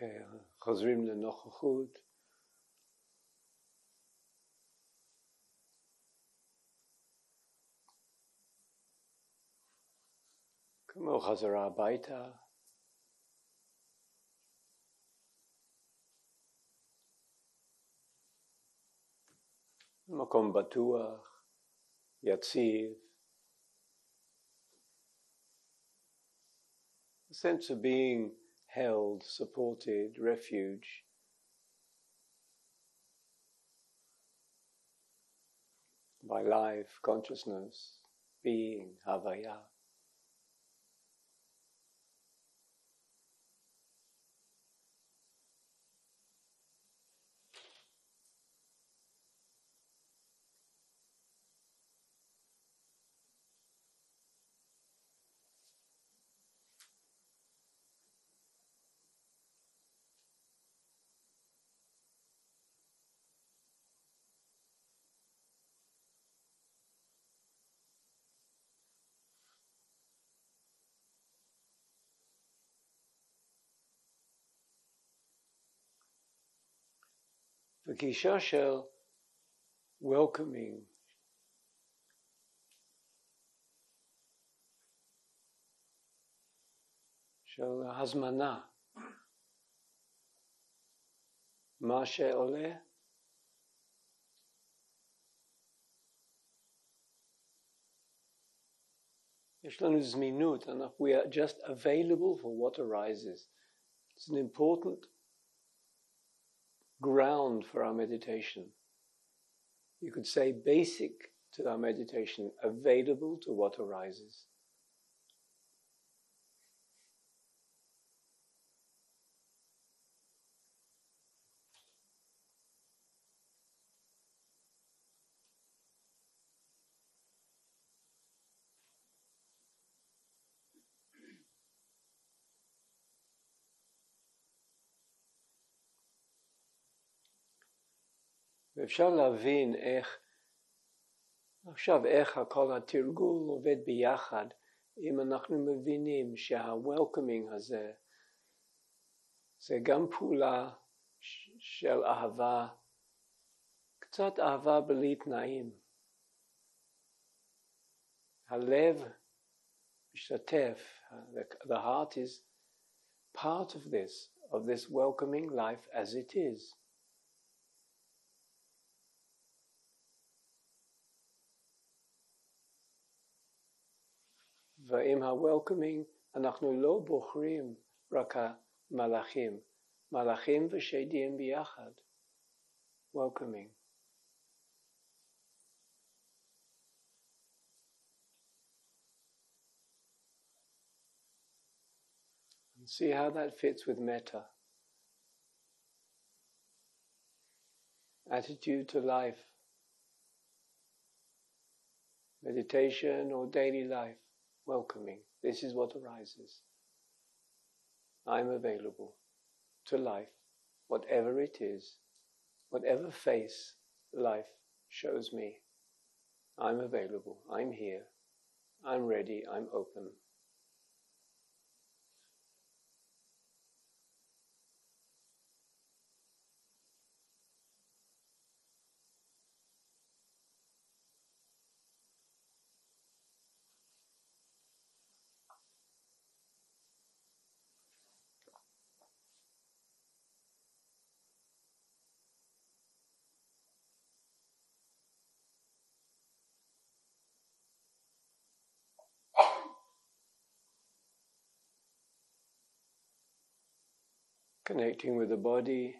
אוקיי, חוזרים לנוכחות. כמו חזרה הביתה. מקום בטוח, יציב. A sense of being held, supported, refuge. By life, consciousness, being, havaya. וגישה של welcoming, של הזמנה, מה שעולה, יש לנו זמינות, we are just available for what arises. It's an important ground for our meditation. You could say basic to our meditation, available to what arises. ואפשר להבין איך כל התרגול עובד ביחד, אם אנחנו מבינים שה-welcoming הזה, זה גם פעולה של אהבה, קצת אהבה בלי תנאים. הלב משתתף, the heart is part of this welcoming life as it is. ועם ה-welcoming אנחנו לא בוחרים רק המלאכים, מלאכים ושדים ביחד, welcoming. And see how that fits with metta. Attitude to life, meditation or daily life. Welcoming. This is what arises. I'm available to life, whatever it is, whatever face life shows me. I'm available. I'm here. I'm ready. I'm open. Connecting with the body.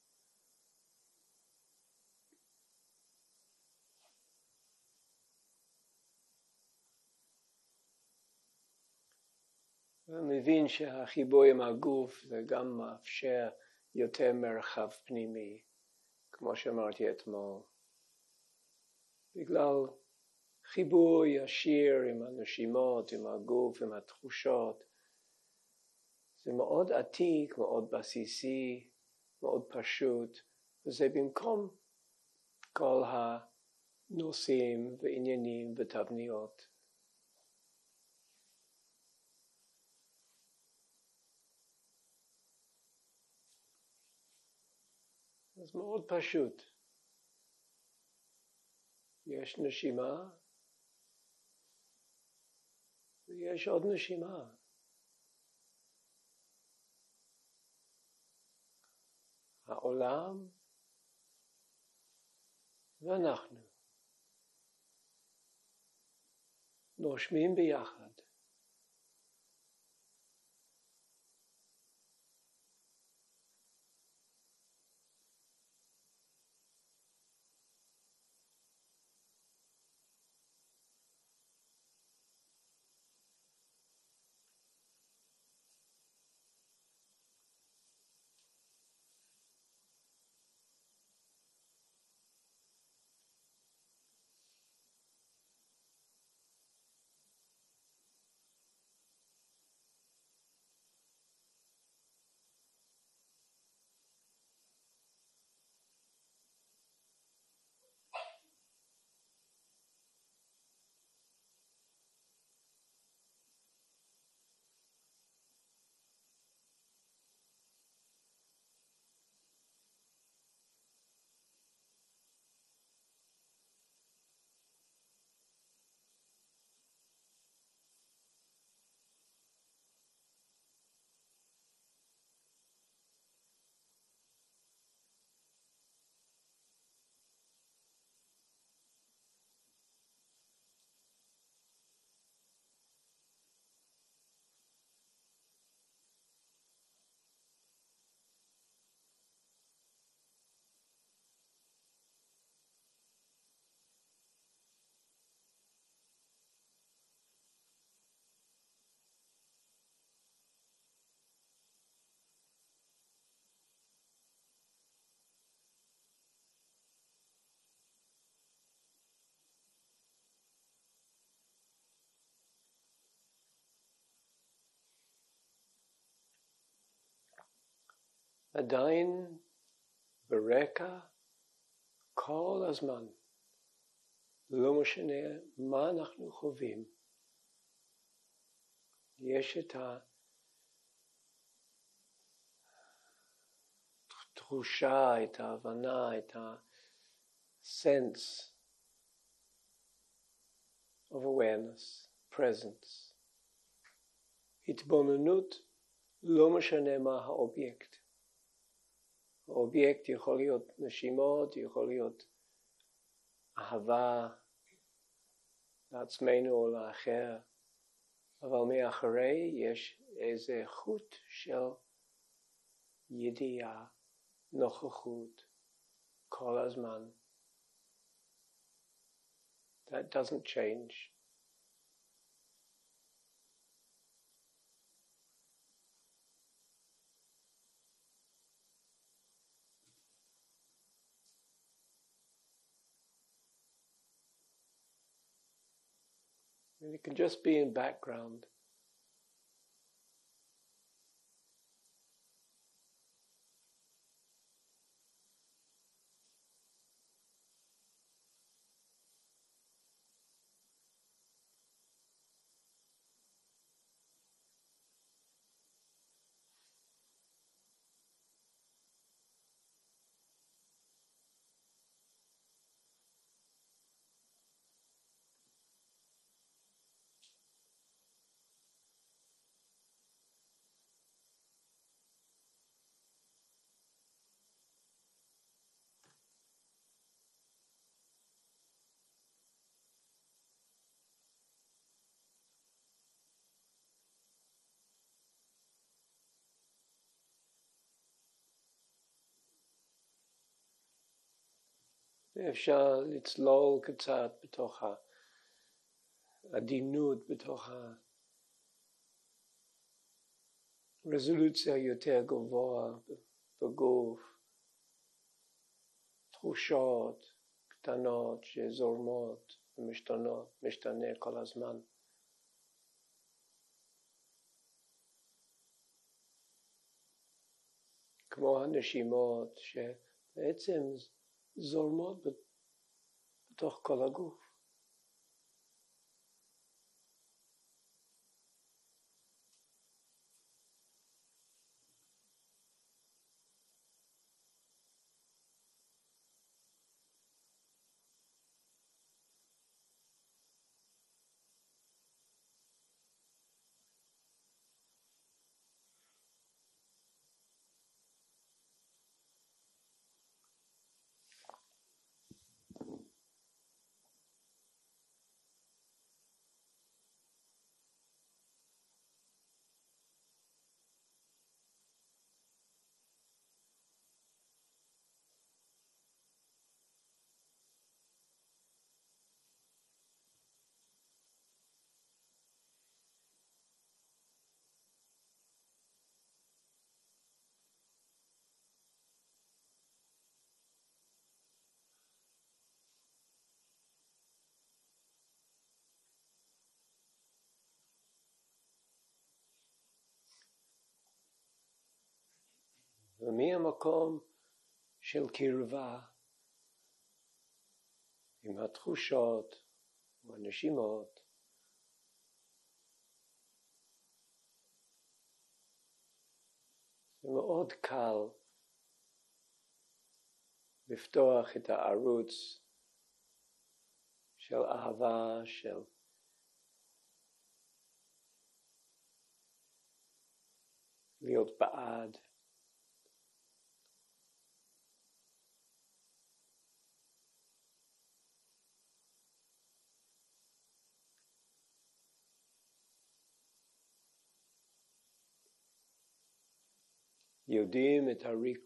מבין שהחיבור עם הגוף זה גם מאפשר יותר מרחב פנימי, כמו שאמרתי אתמול. בגלל חיבור ישיר עם הנשימות, עם הגוף, עם התחושות, זה מאוד עתיק, מאוד בסיסי, מאוד פשוט, וזה במקום כל הנושאים ועניינים ותבניות. אז מאוד פשוט. יש נשימה, ויש עוד נשימה. העולם ואנחנו נושמים ביחד. עדיין ברקע כל הזמן, לא משנה מה אנחנו חווים, יש את התחושה, את ההבנה, את ה-sense of awareness, presence. התבוננות, לא משנה מה האובייקט. האובייקט יכול להיות נשימות, יכול להיות אהבה לעצמנו או לאחר, אבל מאחורי יש איזה חוט של ידיעה, נוכחות, כל הזמן. That doesn't change. And it can just be in background. אפשר לצלול קצת בתוך העדינות, בתוך הרזולוציה יותר גבוהה בגוף, תחושות קטנות שזורמות ומשתנות, משתנה כל הזמן. כמו הנשימות שבעצם זורמות בתוך כל הגוף. ומהמקום של קרבה עם התחושות והנשימות, זה מאוד קל לפתוח את הערוץ של אהבה, של להיות בעד. יודעים את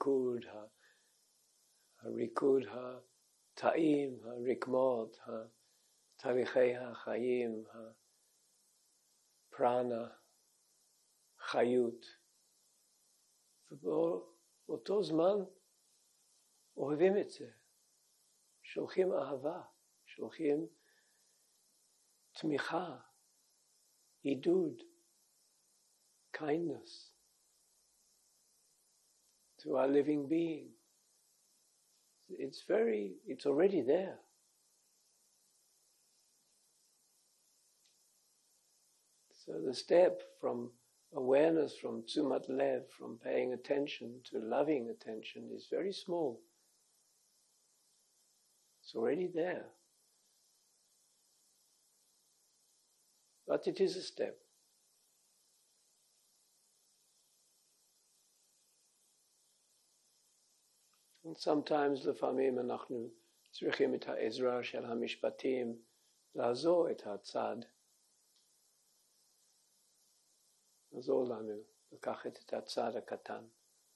הריקוד הטעים, הרקמות, תהליכי החיים, הפרנה, חיות. ובאותו זמן אוהבים את זה, שולחים אהבה, שולחים תמיכה, עידוד, kindness to our living being. It's already there. So the step from awareness, from tzumat lev, from paying attention to loving attention is very small. It's already there. But it is a step. And sometimes לפעמים אנחנו צריכים את העזרה של המשפטים לעזור את הצד. לעזור לנו לקחת את הצד הקטן.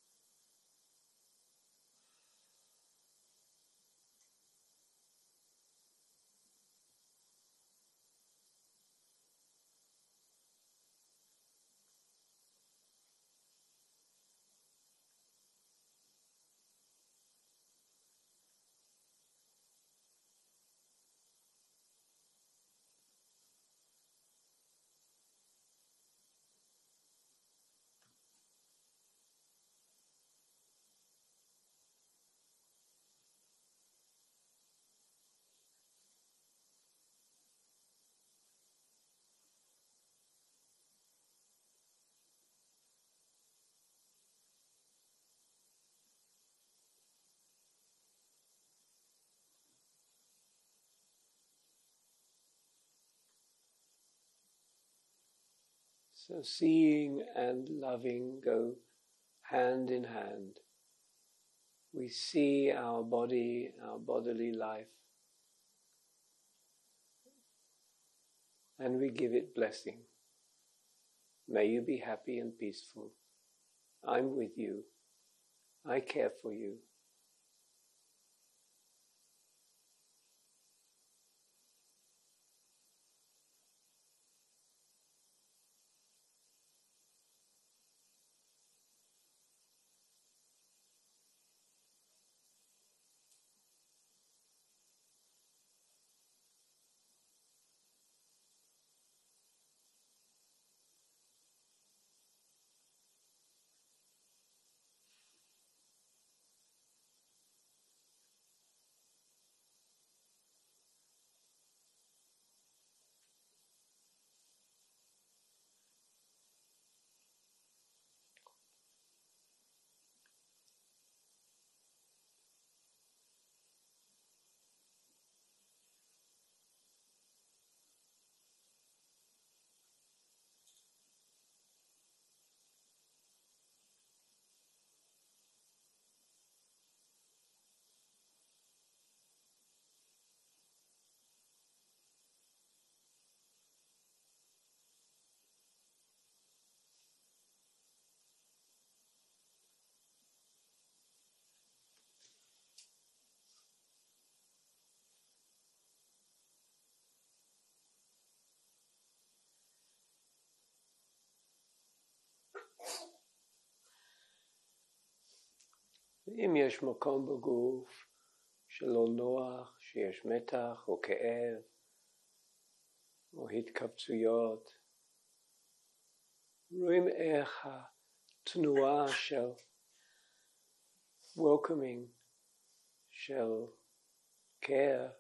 So seeing and loving go hand in hand. We see our body, our bodily life, and we give it blessing. May you be happy and peaceful. I'm with you. I care for you. אם יש מקום בגוף שלא נוח, שיש מתח או כאב או התכווצויות, רואים איך התנועה של welcoming shell care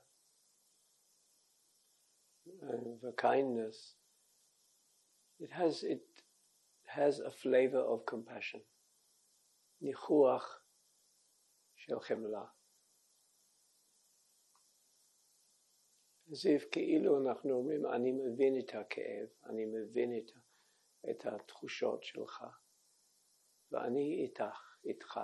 and the kindness, it has a flavor of compassion. Nichuach shel chemla. As if כאילו אנחנו אומרים, אני מבין את הכאב, אני מבין את התחושות שלך, ואני איתך.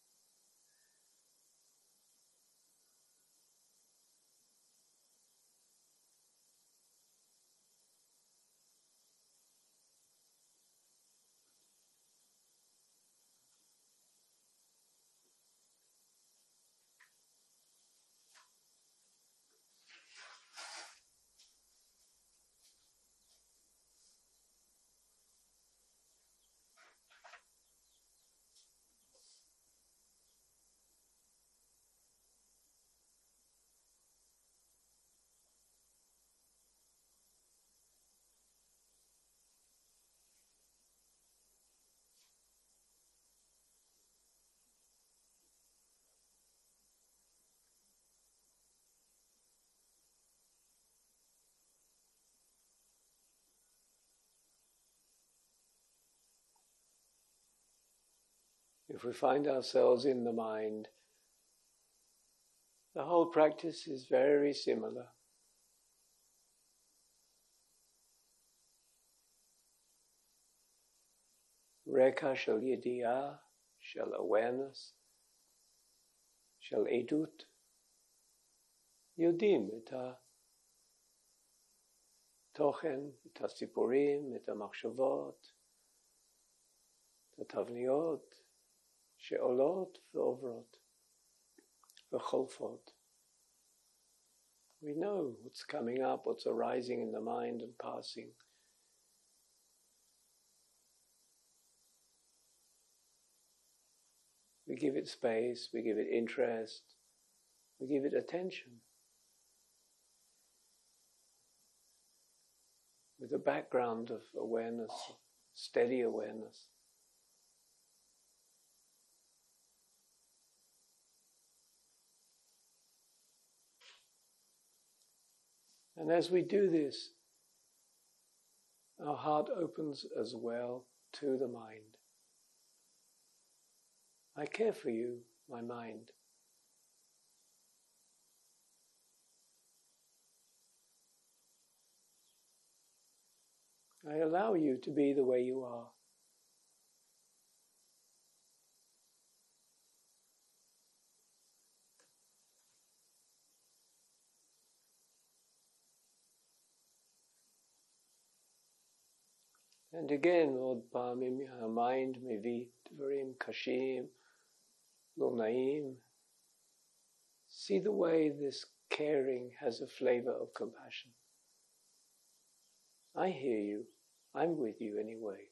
If we find ourselves in the mind, the whole practice is very similar. Reka shel yedi'ah, shel awareness, shel edut, יודעים את התוכן, את הסיפורים, את המחשבות, את התבניות שעולות ועוברות וחולפות. We know what's coming up, what's arising in the mind and passing. We give it space, we give it interest, we give it attention. With a background of awareness, steady awareness. And as we do this, our heart opens as well to the mind. I care for you, my mind. I allow you to be the way you are. And again, עוד פעמים המיינד מביא דברים קשים, לא נעים. See the way this caring has a flavor of compassion. I hear you. I'm with you anyway.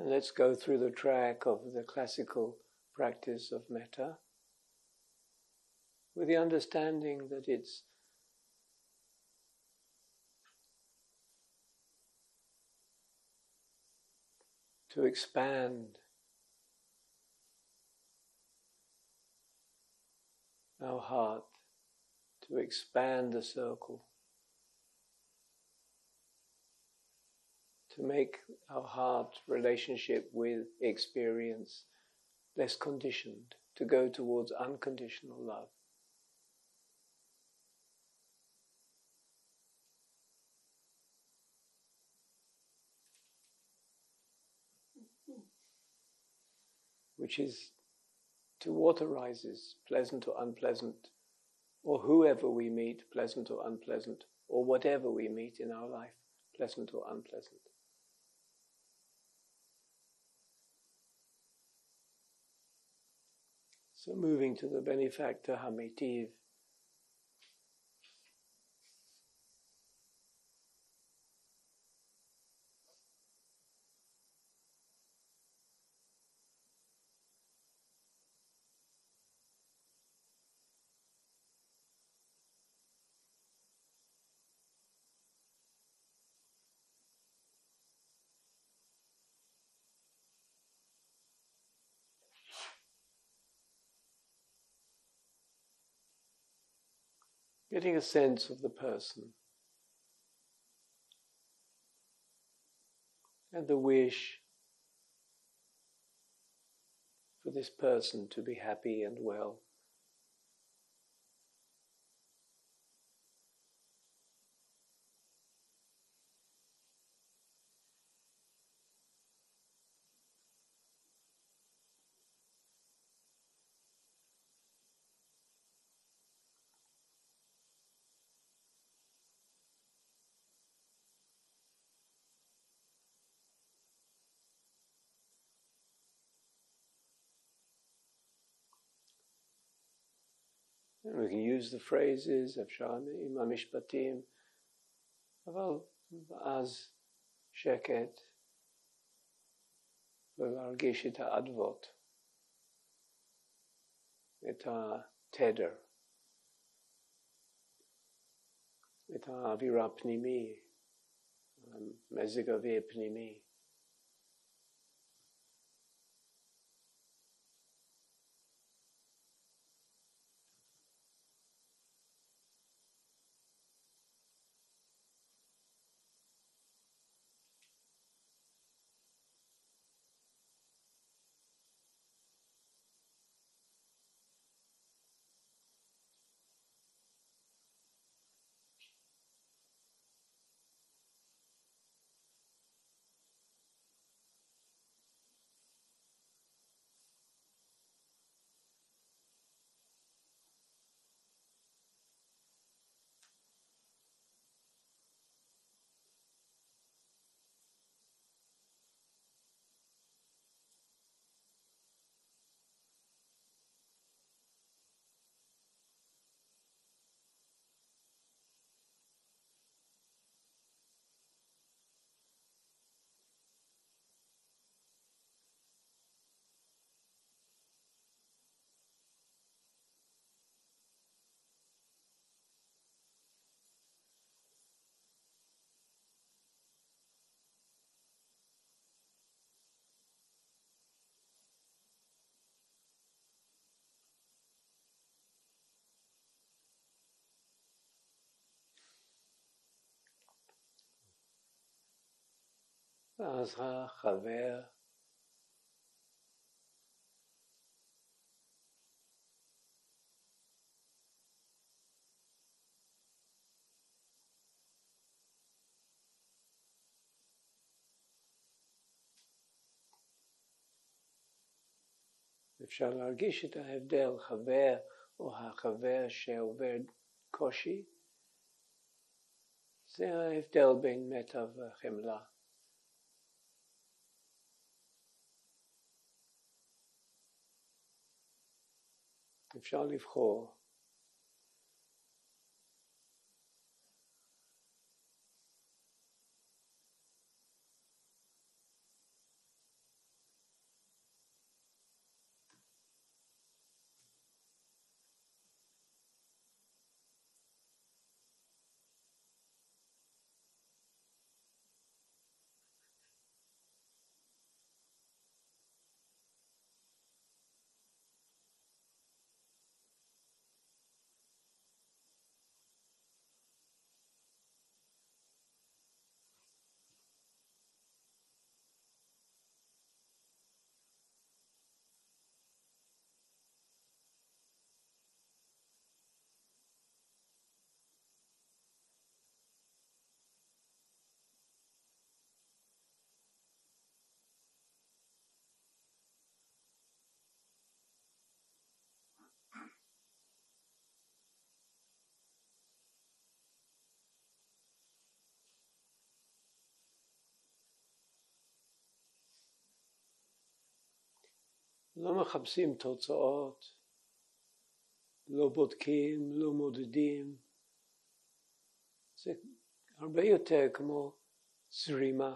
And let's go through the track of the classical practice of metta with the understanding that it's to expand our heart, to expand the circle, to make our heart relationship with experience less conditioned, to go towards unconditional love. Which is to what arises, pleasant or unpleasant, or whoever we meet, pleasant or unpleasant, or whatever we meet in our life, pleasant or unpleasant. So moving to the benefactor Hamitiv. Getting a sense of the person and the wish for this person to be happy and well. And we can use the phrases of עם המשפטים, אבל אז שקט ולהרגיש את האדוות, את התדר, את האווירה הפנימי, מזג אוויר פנימי. ואז החבר אפשר להרגיש את ההבדל, חבר או החבר שעובר קושי, זה ההבדל בין מתה וחמלה. אפשר לבחור לא מחפשים תוצאות, לא בודקים, לא מודדים. זה הרבה יותר כמו זרימה.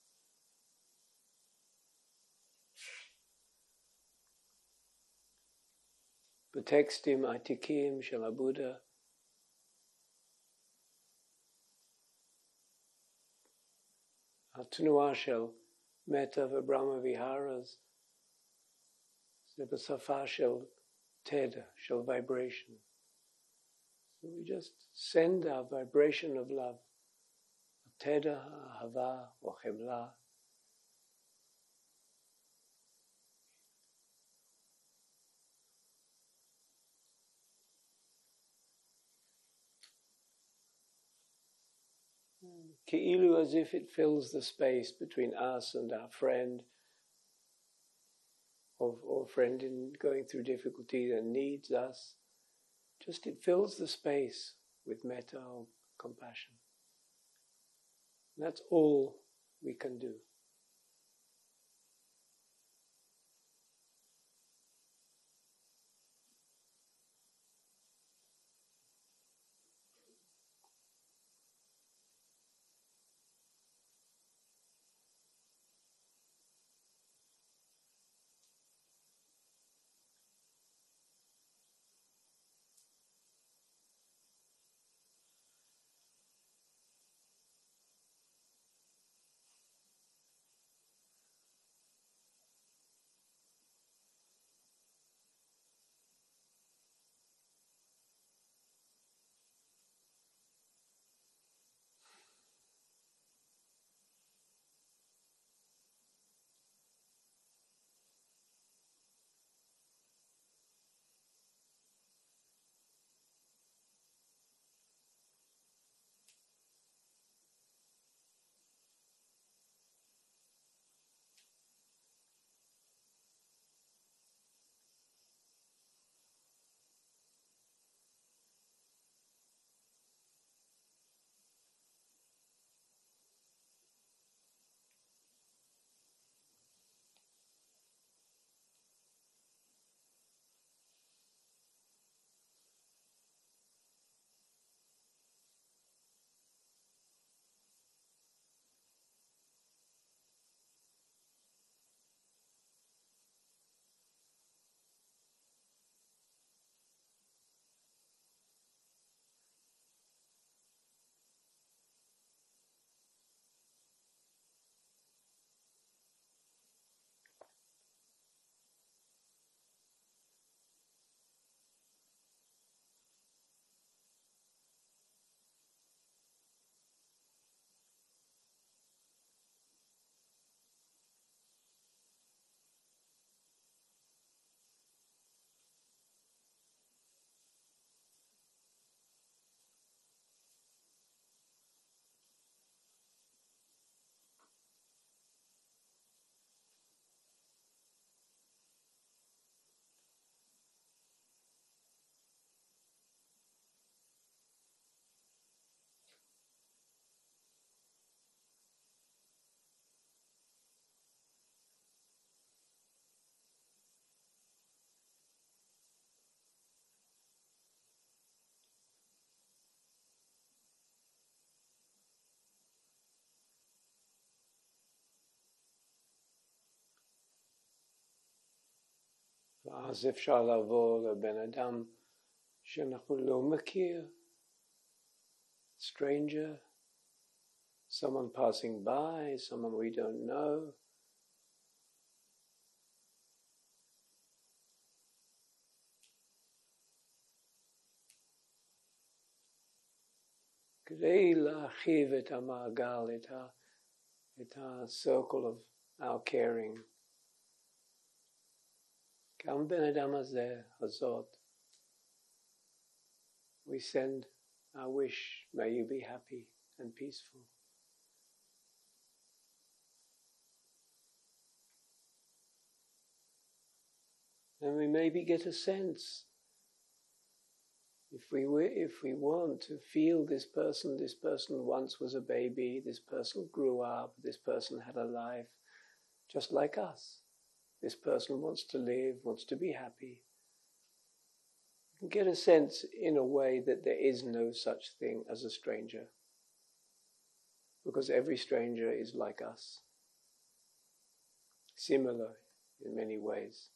בטקסטים העתיקים של הבודה, התנועה של מטה וברמה ויהארה זה בשפה של תדר, של vibration. So we just send our vibration of love, תדר, אהבה או חמלה. כאילו as if it fills the space between us and our friend, or friend in going through difficulty and needs us. Just it fills the space with metta or compassion. And that's all we can do. ואז אפשר לעבור לבן אדם שאנחנו לא מכיר, stranger, someone passing by, someone we don't know. כדי להרחיב את המעגל, את ה-circle of our caring. גם בן אדם הזה, הזאת, we send our wish, may you be happy and peaceful. And we maybe get a sense, if we want to feel this person once was a baby, this person grew up, this person had a life just like us. This person wants to live, wants to be happy. You can get a sense in a way that there is no such thing as a stranger, because every stranger is like us, similar in many ways.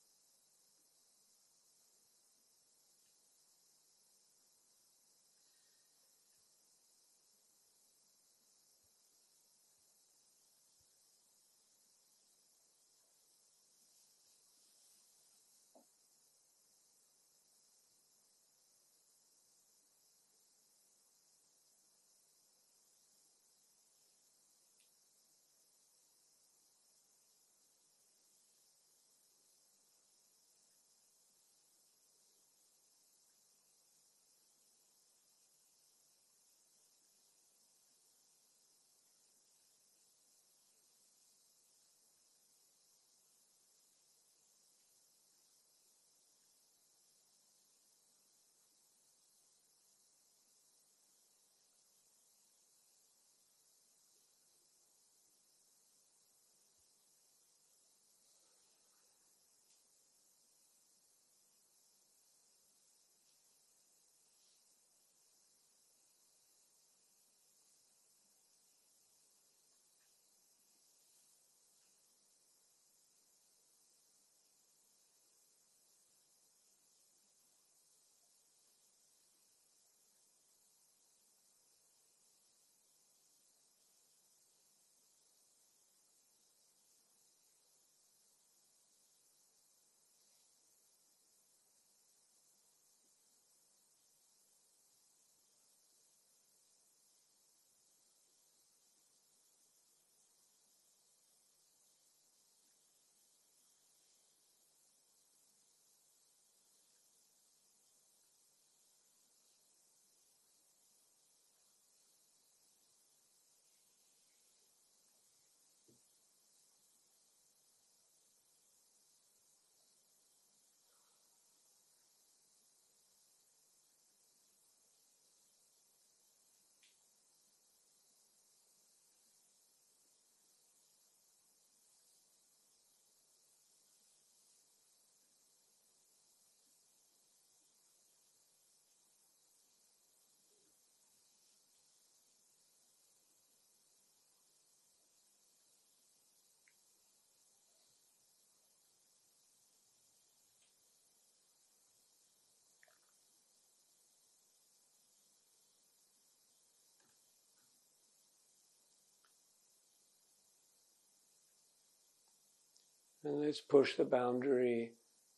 And let's push the boundary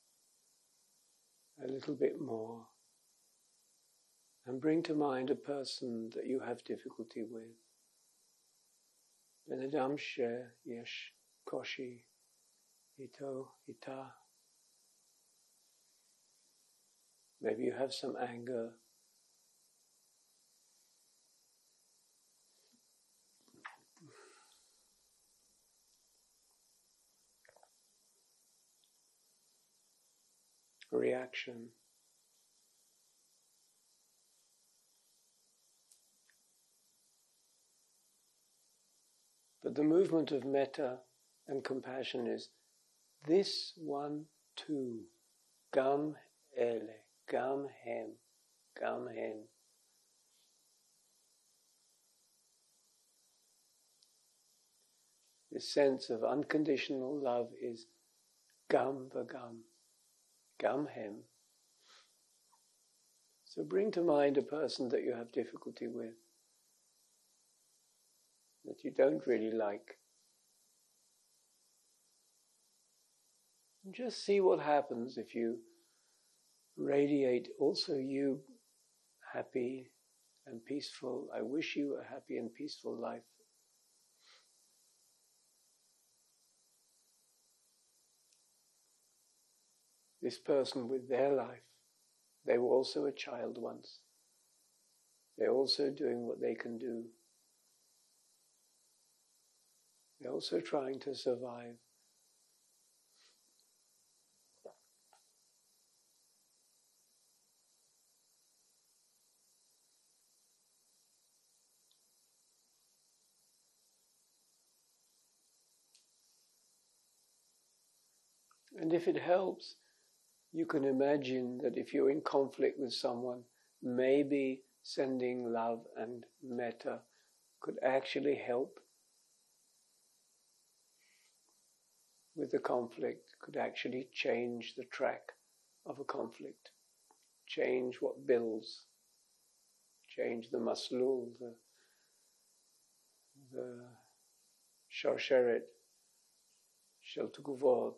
a little bit more and bring to mind a person that you have difficulty with. Benedam she yesh koshi ito ita. Maybe you have some anger. Reaction. But the movement of metta and compassion is this one too. Gam ele, gam hem, gam hen. This sense of unconditional love is gam vagam, gam hem. So bring to mind a person that you have difficulty with, that you don't really like. And just see what happens if you radiate also you happy and peaceful. I wish you a happy and peaceful life. This person with their life, they were also a child once. They're also doing what they can do. They're also trying to survive. And if it helps, you can imagine that if you're in conflict with someone, maybe sending love and metta could actually help with the conflict, could actually change the track of a conflict, change what builds, change the maslul, the sharsheret, shel tuguvot.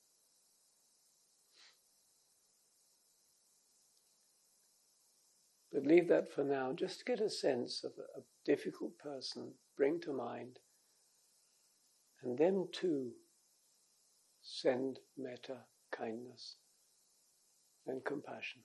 But leave that for now, just to get a sense of a difficult person, bring to mind, and then too send metta, kindness, and compassion.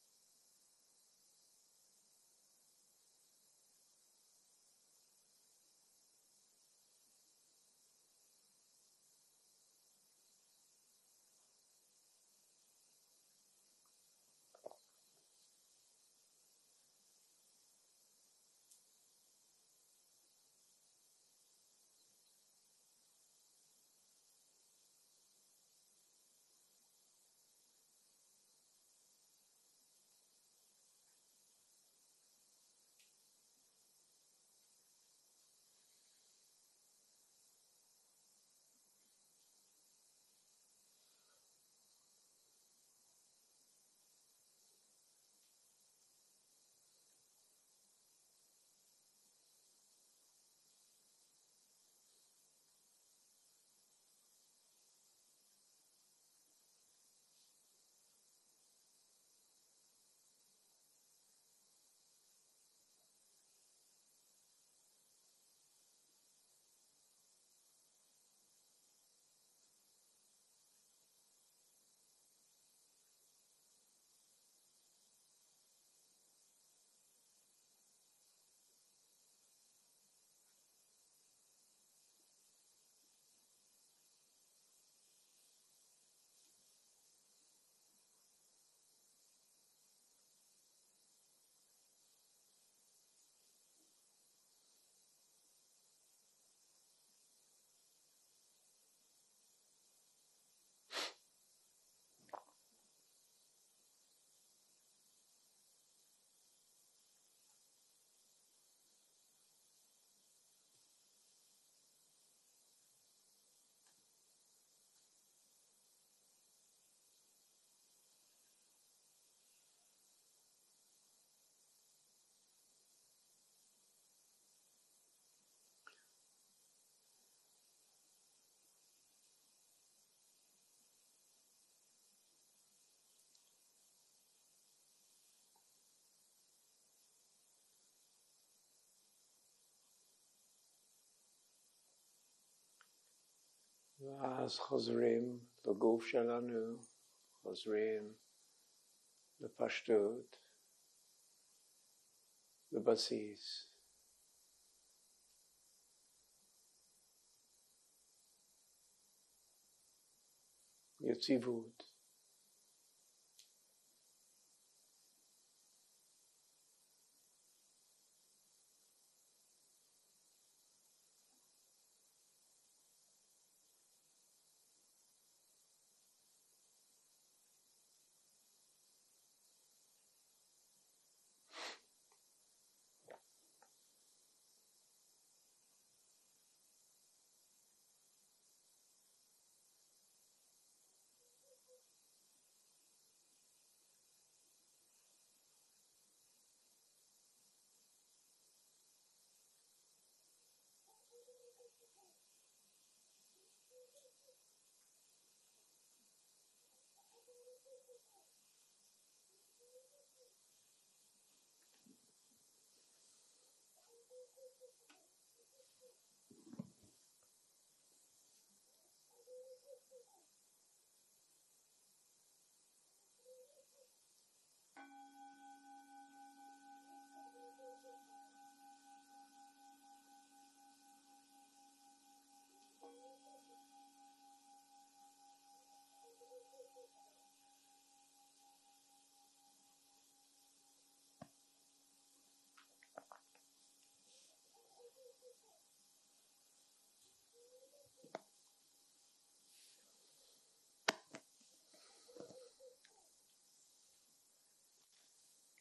ואז חוזרים לגוף שלנו, חוזרים לפשטות, לבסיס. יציבות.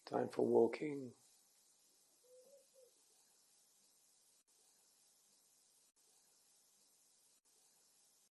Time for walking